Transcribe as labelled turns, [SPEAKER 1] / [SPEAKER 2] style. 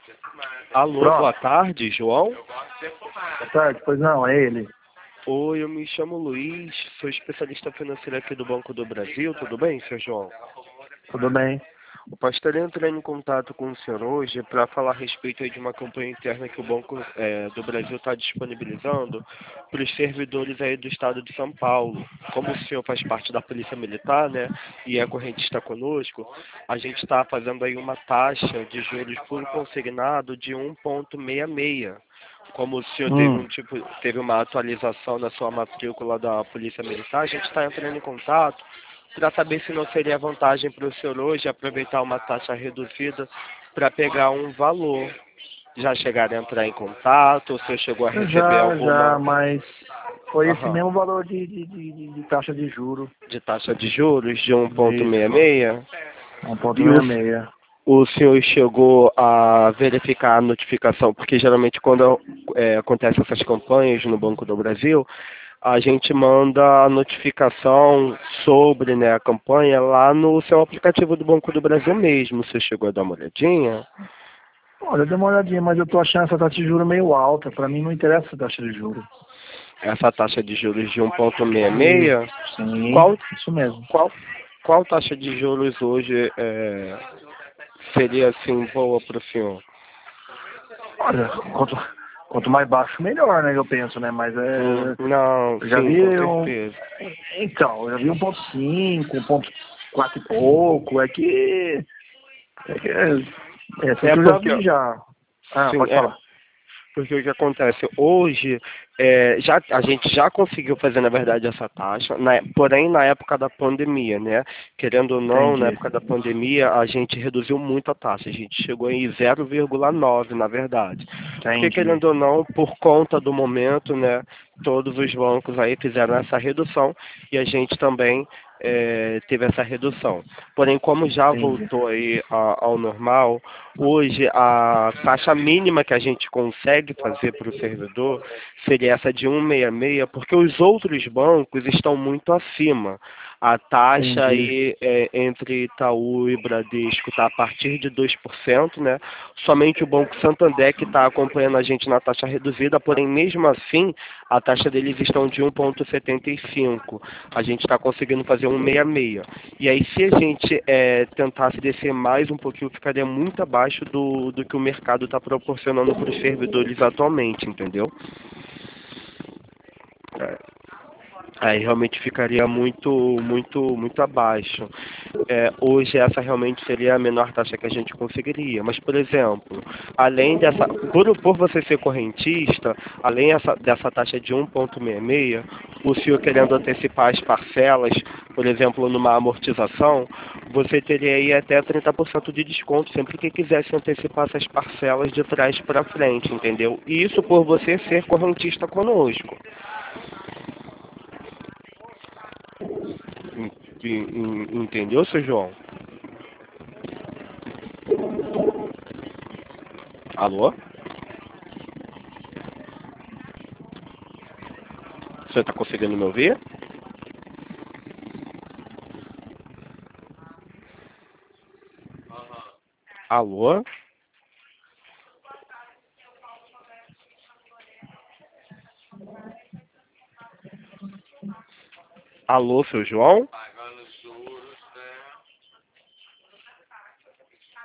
[SPEAKER 1] Alô, boa
[SPEAKER 2] Pronto.
[SPEAKER 1] tarde, João.
[SPEAKER 2] Boa tarde. Pois não, é ele.
[SPEAKER 1] Oi, eu me chamo Luiz, sou especialista financeiro aqui do Banco do Brasil, tudo bem, seu João?
[SPEAKER 2] Tudo bem?
[SPEAKER 1] O pastor entrou em contato com o senhor hoje para falar a respeito aí de uma campanha interna que o Banco do Brasil está disponibilizando para os servidores aí do estado de São Paulo. Como o senhor faz parte da Polícia Militar, né, e é correntista conosco, a gente está fazendo aí uma taxa de juros por consignado de 1,66. Como o senhor teve uma atualização na sua matrícula da Polícia Militar, a gente está entrando em contato para saber se não seria vantagem para o senhor hoje aproveitar uma taxa reduzida para pegar um valor. Já chegaram a entrar em contato, o senhor chegou a receber
[SPEAKER 2] Já,
[SPEAKER 1] alguma
[SPEAKER 2] mas foi esse
[SPEAKER 1] Aham.
[SPEAKER 2] mesmo valor de taxa de juro.
[SPEAKER 1] De taxa de juros de
[SPEAKER 2] Isso.
[SPEAKER 1] 1,66? E
[SPEAKER 2] 1,66.
[SPEAKER 1] o senhor chegou a verificar a notificação, porque geralmente quando acontecem essas campanhas no Banco do Brasil, a gente manda a notificação sobre, né, a campanha lá no seu aplicativo do Banco do Brasil mesmo. Você chegou a dar uma olhadinha?
[SPEAKER 2] Olha, dei uma olhadinha, mas eu tô achando essa taxa de juro meio alta. Pra mim não interessa essa taxa de juro.
[SPEAKER 1] Essa taxa de juros de
[SPEAKER 2] Isso,
[SPEAKER 1] 1,66?
[SPEAKER 2] sim,
[SPEAKER 1] Qual,
[SPEAKER 2] isso mesmo.
[SPEAKER 1] qual, qual taxa de juros hoje seria assim boa para o senhor?
[SPEAKER 2] Olha, quanto mais baixo, melhor, né? Eu penso, né? Mas
[SPEAKER 1] Não,
[SPEAKER 2] eu já
[SPEAKER 1] sim,
[SPEAKER 2] vi
[SPEAKER 1] com
[SPEAKER 2] um.
[SPEAKER 1] certeza.
[SPEAKER 2] Então, eu já vi 1,5, 1,4 e pouco. É assim
[SPEAKER 1] É
[SPEAKER 2] que eu já
[SPEAKER 1] porque,
[SPEAKER 2] vi já. Ah,
[SPEAKER 1] sim,
[SPEAKER 2] pode falar.
[SPEAKER 1] porque o que acontece hoje, a gente já conseguiu fazer, na verdade, essa taxa, porém na época da pandemia, né? Querendo ou não, na
[SPEAKER 2] Entendi.
[SPEAKER 1] época da pandemia, a gente reduziu muito a taxa, a gente chegou em 0,9, na verdade. Porque,
[SPEAKER 2] Entendi.
[SPEAKER 1] querendo ou não, por conta do momento, né? Todos os bancos aí fizeram essa redução e a gente também teve essa redução. Porém, como já
[SPEAKER 2] Entendi.
[SPEAKER 1] voltou aí ao normal, hoje a taxa mínima que a gente consegue fazer para o servidor seria essa de 1,66, porque os outros bancos estão muito acima. A taxa
[SPEAKER 2] Entendi.
[SPEAKER 1] aí entre Itaú e Bradesco está a partir de 2%, né? Somente o Banco Santander que está acompanhando a gente na taxa reduzida, porém mesmo assim a taxa deles estão de 1,75. A gente está conseguindo fazer 1,66. E aí se a gente tentasse descer mais um pouquinho, ficaria muito abaixo do que o mercado está proporcionando para os servidores atualmente, entendeu? Aí realmente ficaria muito abaixo. Hoje essa realmente seria a menor taxa que a gente conseguiria. Mas, por exemplo, além dessa, por você ser correntista, além dessa taxa de 1,66, o senhor querendo antecipar as parcelas, por exemplo, numa amortização, você teria aí até 30% de desconto sempre que quisesse antecipar essas parcelas de trás para frente, entendeu? E isso por você ser correntista conosco. Entendeu, seu João? Alô? Você está conseguindo me ouvir? Alô? Alô, seu João?